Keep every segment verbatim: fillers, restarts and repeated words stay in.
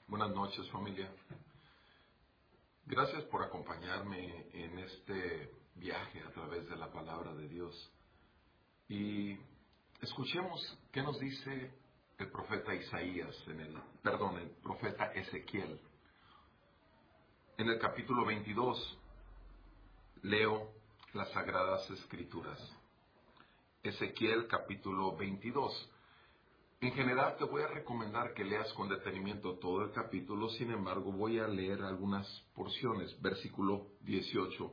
Buenas noches, familia. Gracias por acompañarme en este viaje a través de la palabra de Dios. Y escuchemos qué nos dice el profeta Isaías, en el, perdón, el profeta Ezequiel. En el capítulo veintidós leo las Sagradas Escrituras. Ezequiel capítulo veintidós. En general te voy a recomendar que leas con detenimiento todo el capítulo, sin embargo voy a leer algunas porciones. Versículo dieciocho.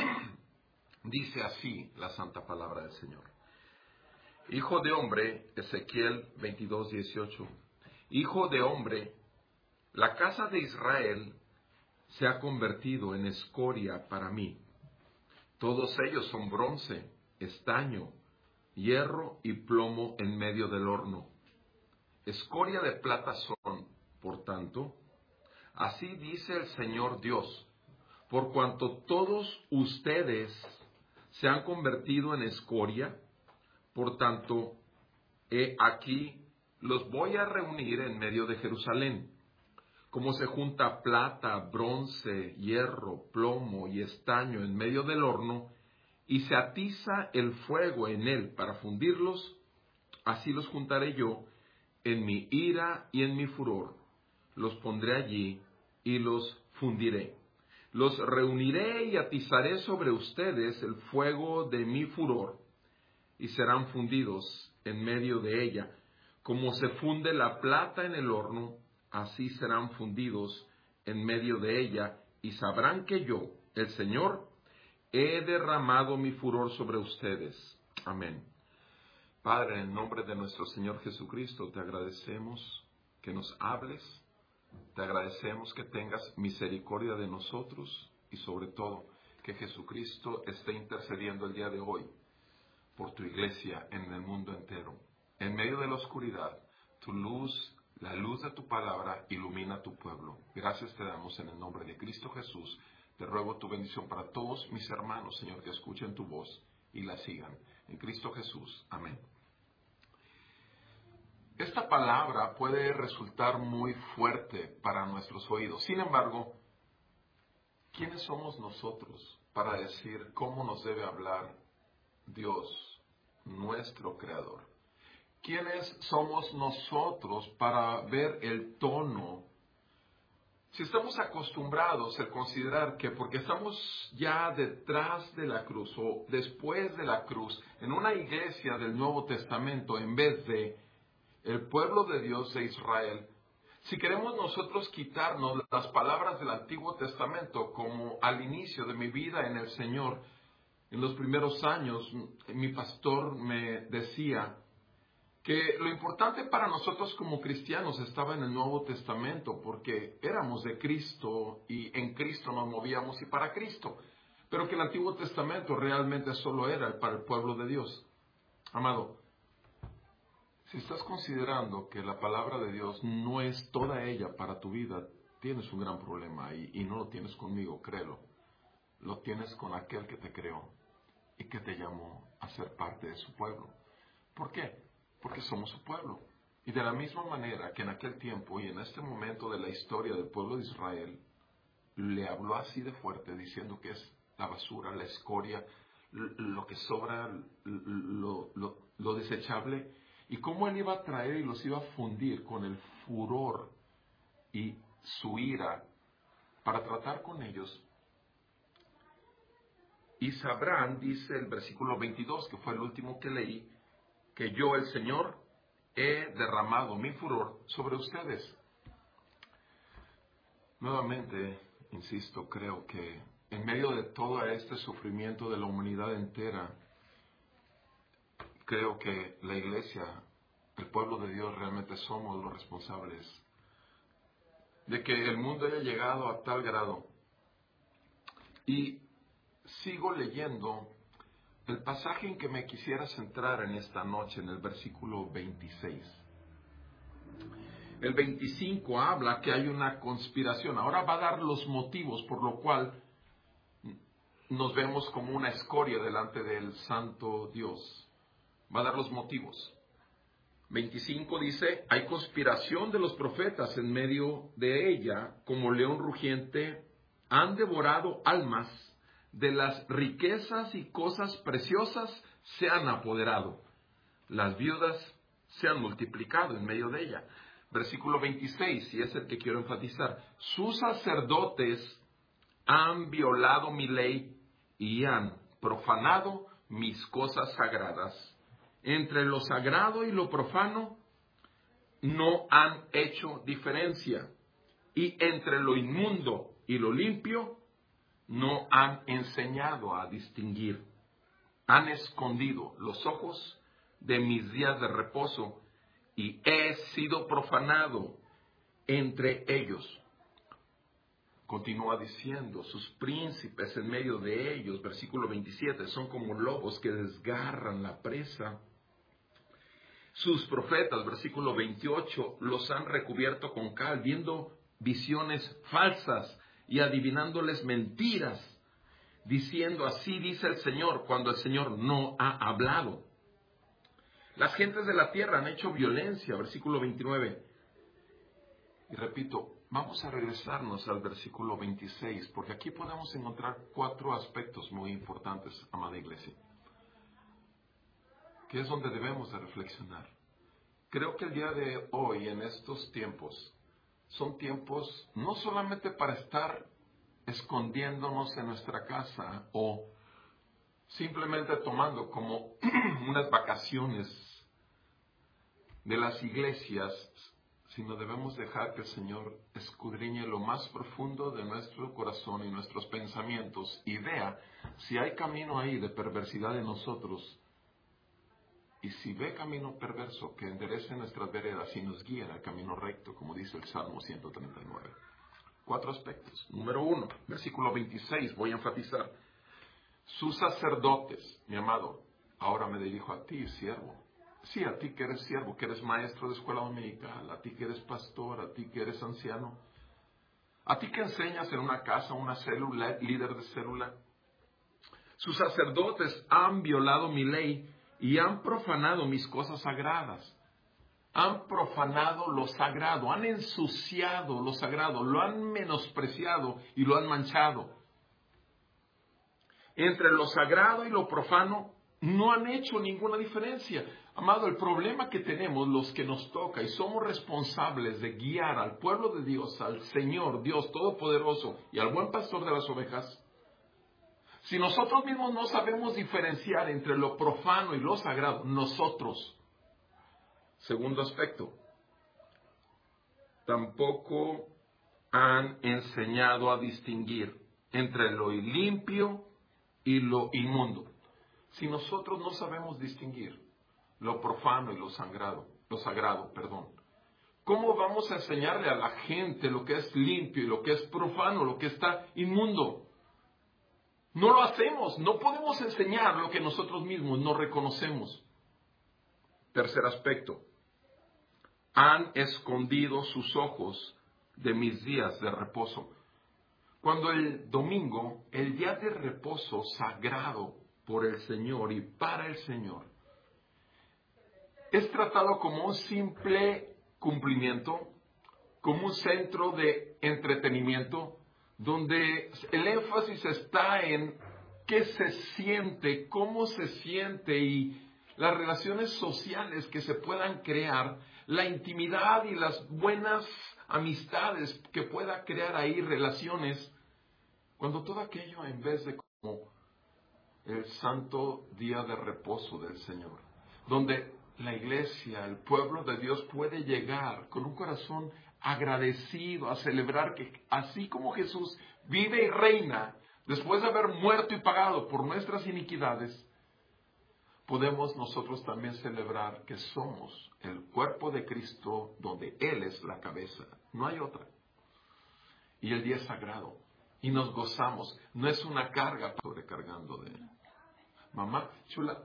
Dice así la santa palabra del Señor. Hijo de hombre, Ezequiel veintidós, dieciocho. Hijo de hombre, la casa de Israel se ha convertido en escoria para mí. Todos ellos son bronce, estaño, hierro y plomo en medio del horno. Escoria de plata son, por tanto, así dice el Señor Dios, por cuanto todos ustedes se han convertido en escoria, por tanto, he aquí los voy a reunir en medio de Jerusalén, como se junta plata, bronce, hierro, plomo y estaño en medio del horno, y se atiza el fuego en él para fundirlos, así los juntaré yo en mi ira y en mi furor. Los pondré allí y los fundiré. Los reuniré y atizaré sobre ustedes el fuego de mi furor, y serán fundidos en medio de ella. Como se funde la plata en el horno, así serán fundidos en medio de ella, y sabrán que yo, el Señor, he derramado mi furor sobre ustedes. Amén. Padre, en nombre de nuestro Señor Jesucristo, te agradecemos que nos hables, te agradecemos que tengas misericordia de nosotros y sobre todo que Jesucristo esté intercediendo el día de hoy por tu iglesia en el mundo entero. En medio de la oscuridad, tu luz, la luz de tu palabra ilumina a tu pueblo. Gracias te damos en el nombre de Cristo Jesús. Te ruego tu bendición para todos mis hermanos, Señor, que escuchen tu voz y la sigan. En Cristo Jesús. Amén. Esta palabra puede resultar muy fuerte para nuestros oídos. Sin embargo, ¿quiénes somos nosotros para decir cómo nos debe hablar Dios, nuestro Creador? ¿Quiénes somos nosotros para ver el tono? Si estamos acostumbrados a considerar que porque estamos ya detrás de la cruz o después de la cruz, en una iglesia del Nuevo Testamento, en vez de el pueblo de Dios de Israel, si queremos nosotros quitarnos las palabras del Antiguo Testamento, como al inicio de mi vida en el Señor, en los primeros años, mi pastor me decía que lo importante para nosotros como cristianos estaba en el Nuevo Testamento, porque éramos de Cristo y en Cristo nos movíamos y para Cristo, pero que el Antiguo Testamento realmente solo era para el pueblo de Dios. Amado, si estás considerando que la palabra de Dios no es toda ella para tu vida, tienes un gran problema y, y no lo tienes conmigo, créelo. Lo tienes con aquel que te creó y que te llamó a ser parte de su pueblo. ¿Por qué? Porque somos su pueblo. Y de la misma manera que en aquel tiempo y en este momento de la historia del pueblo de Israel, le habló así de fuerte, diciendo que es la basura, la escoria, lo que sobra, lo, lo, lo desechable, y cómo él iba a traer y los iba a fundir con el furor y su ira para tratar con ellos. Y sabrán, dice el versículo veintidós, que fue el último que leí, que yo, el Señor, he derramado mi furor sobre ustedes. Nuevamente, insisto, creo que en medio de todo este sufrimiento de la humanidad entera, creo que la iglesia, el pueblo de Dios, realmente somos los responsables de que el mundo haya llegado a tal grado. Y sigo leyendo el pasaje en que me quisiera centrar en esta noche, en el versículo veintiséis. El veinticinco habla que hay una conspiración. Ahora va a dar los motivos por lo cual nos vemos como una escoria delante del santo Dios. Va a dar los motivos. veinticinco dice, hay conspiración de los profetas en medio de ella, como león rugiente, han devorado almas, de las riquezas y cosas preciosas se han apoderado. Las viudas se han multiplicado en medio de ella. Versículo veintiséis, y es el que quiero enfatizar. Sus sacerdotes han violado mi ley y han profanado mis cosas sagradas. Entre lo sagrado y lo profano no han hecho diferencia. Y entre lo inmundo y lo limpio no han enseñado a distinguir. Han escondido los ojos de mis días de reposo y he sido profanado entre ellos. Continúa diciendo, sus príncipes en medio de ellos, versículo veintisiete, son como lobos que desgarran la presa. Sus profetas, versículo veintiocho, los han recubierto con cal, viendo visiones falsas y adivinándoles mentiras, diciendo, así dice el Señor, cuando el Señor no ha hablado. Las gentes de la tierra han hecho violencia, versículo veintinueve. Y repito, vamos a regresarnos al versículo veintiséis, porque aquí podemos encontrar cuatro aspectos muy importantes, amada iglesia, que es donde debemos de reflexionar. Creo que el día de hoy, en estos tiempos, son tiempos no solamente para estar escondiéndonos en nuestra casa o simplemente tomando como unas vacaciones de las iglesias, sino debemos dejar que el Señor escudriñe lo más profundo de nuestro corazón y nuestros pensamientos y vea si hay camino ahí de perversidad en nosotros. Y si ve camino perverso, que enderece nuestras veredas y nos guíe al camino recto, como dice el Salmo ciento treinta y nueve. Cuatro aspectos. Número uno, versículo veintiséis, voy a enfatizar. Sus sacerdotes, mi amado, ahora me dirijo a ti, siervo. Sí, a ti que eres siervo, que eres maestro de escuela dominical, a ti que eres pastor, a ti que eres anciano, a ti que enseñas en una casa, una célula, líder de célula. Sus sacerdotes han violado mi ley y han profanado mis cosas sagradas. Han profanado lo sagrado, han ensuciado lo sagrado, lo han menospreciado y lo han manchado. Entre lo sagrado y lo profano no han hecho ninguna diferencia. Amado, el problema que tenemos los que nos toca y somos responsables de guiar al pueblo de Dios, al Señor, Dios Todopoderoso y al buen pastor de las ovejas, si nosotros mismos no sabemos diferenciar entre lo profano y lo sagrado, nosotros. Segundo aspecto, tampoco han enseñado a distinguir entre lo limpio y lo inmundo. Si nosotros no sabemos distinguir lo profano y lo sagrado, lo sagrado, perdón, ¿cómo vamos a enseñarle a la gente lo que es limpio y lo que es profano, lo que está inmundo? No lo hacemos, no podemos enseñar lo que nosotros mismos no reconocemos. Tercer aspecto, han escondido sus ojos de mis días de reposo. Cuando el domingo, el día de reposo sagrado por el Señor y para el Señor, es tratado como un simple cumplimiento, como un centro de entretenimiento, donde el énfasis está en qué se siente, cómo se siente y las relaciones sociales que se puedan crear, la intimidad y las buenas amistades que pueda crear ahí, relaciones, cuando todo aquello en vez de como el santo día de reposo del Señor, donde la iglesia, el pueblo de Dios puede llegar con un corazón agradecido a celebrar que así como Jesús vive y reina después de haber muerto y pagado por nuestras iniquidades, podemos nosotros también celebrar que somos el cuerpo de Cristo donde Él es la cabeza, no hay otra. Y el día es sagrado y nos gozamos, no es una carga sobrecargando de Él. Mamá, chula.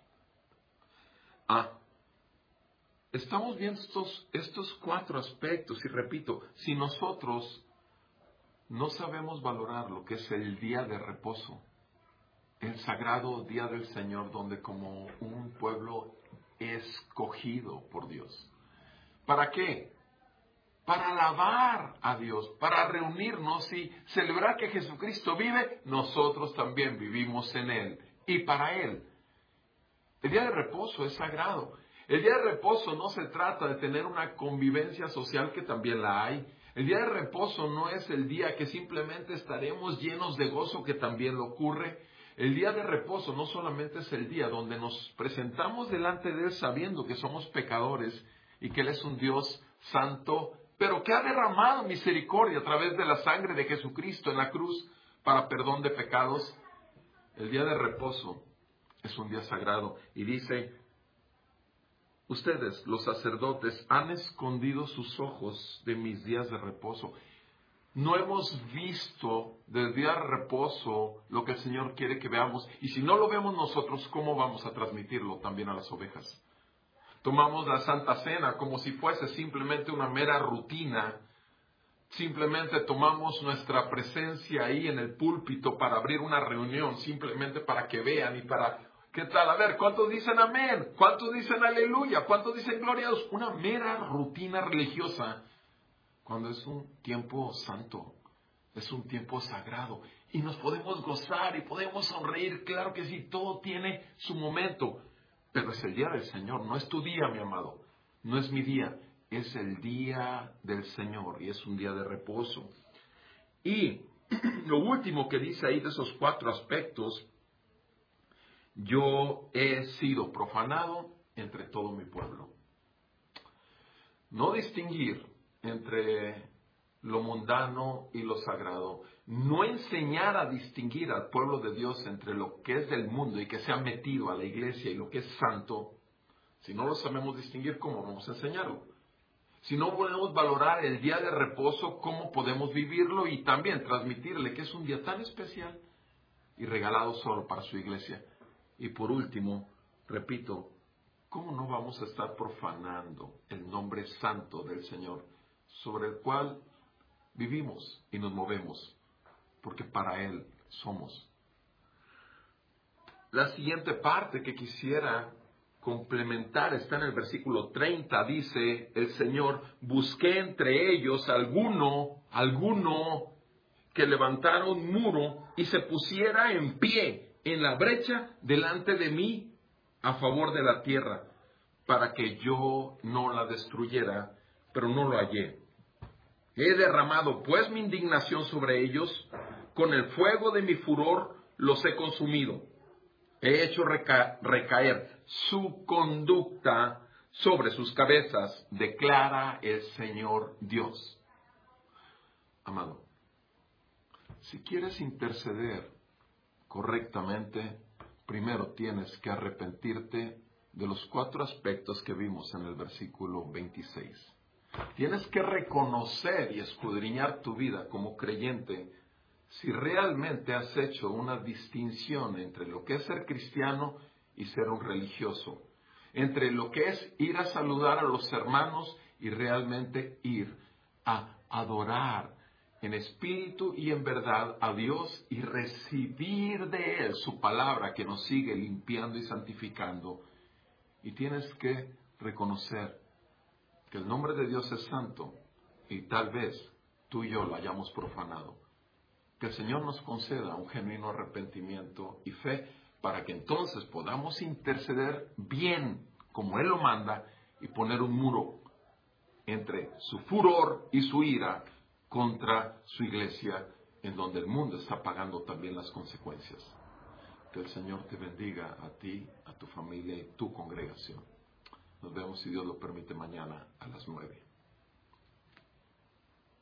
Ah, estamos viendo estos, estos cuatro aspectos y repito, si nosotros no sabemos valorar lo que es el día de reposo, el sagrado día del Señor, donde como un pueblo escogido por Dios. ¿Para qué? Para alabar a Dios, para reunirnos y celebrar que Jesucristo vive, nosotros también vivimos en Él y para Él. El día de reposo es sagrado. El día de reposo no se trata de tener una convivencia social, que también la hay. El día de reposo no es el día que simplemente estaremos llenos de gozo, que también lo ocurre. El día de reposo no solamente es el día donde nos presentamos delante de Él sabiendo que somos pecadores y que Él es un Dios santo, pero que ha derramado misericordia a través de la sangre de Jesucristo en la cruz para perdón de pecados. El día de reposo es un día sagrado y dice: ustedes, los sacerdotes, han escondido sus ojos de mis días de reposo. No hemos visto del día de reposo lo que el Señor quiere que veamos. Y si no lo vemos nosotros, ¿cómo vamos a transmitirlo también a las ovejas? Tomamos la Santa Cena como si fuese simplemente una mera rutina. Simplemente tomamos nuestra presencia ahí en el púlpito para abrir una reunión, simplemente para que vean y para... ¿Qué tal? A ver, ¿cuántos dicen amén? ¿Cuántos dicen aleluya? ¿Cuántos dicen gloria a Dios? Una mera rutina religiosa, cuando es un tiempo santo, es un tiempo sagrado. Y nos podemos gozar y podemos sonreír, claro que sí, todo tiene su momento. Pero es el día del Señor, no es tu día, mi amado, no es mi día, es el día del Señor y es un día de reposo. Y lo último que dice ahí de esos cuatro aspectos: yo he sido profanado entre todo mi pueblo. No distinguir entre lo mundano y lo sagrado. No enseñar a distinguir al pueblo de Dios entre lo que es del mundo y que se ha metido a la iglesia y lo que es santo. Si no lo sabemos distinguir, ¿cómo vamos a enseñarlo? Si no podemos valorar el día de reposo, ¿cómo podemos vivirlo y también transmitirle que es un día tan especial y regalado solo para su iglesia? Y por último, repito, ¿cómo no vamos a estar profanando el nombre santo del Señor, sobre el cual vivimos y nos movemos, porque para Él somos? La siguiente parte que quisiera complementar está en el versículo treinta. Dice el Señor: busqué entre ellos alguno, alguno que levantara un muro y se pusiera en pie en la brecha delante de mí a favor de la tierra, para que yo no la destruyera, pero no lo hallé. He derramado pues mi indignación sobre ellos, con el fuego de mi furor los he consumido. He hecho reca- recaer su conducta sobre sus cabezas, declara el Señor Dios. Amado, si quieres interceder correctamente, primero tienes que arrepentirte de los cuatro aspectos que vimos en el versículo veintiséis. Tienes que reconocer y escudriñar tu vida como creyente si realmente has hecho una distinción entre lo que es ser cristiano y ser un religioso, entre lo que es ir a saludar a los hermanos y realmente ir a adorar en espíritu y en verdad a Dios y recibir de Él su palabra que nos sigue limpiando y santificando. Y tienes que reconocer que el nombre de Dios es santo y tal vez tú y yo lo hayamos profanado. Que el Señor nos conceda un genuino arrepentimiento y fe para que entonces podamos interceder bien como Él lo manda y poner un muro entre su furor y su ira contra su iglesia, en donde el mundo está pagando también las consecuencias. Que el Señor te bendiga a ti, a tu familia y tu congregación. Nos vemos, si Dios lo permite, mañana a las nueve.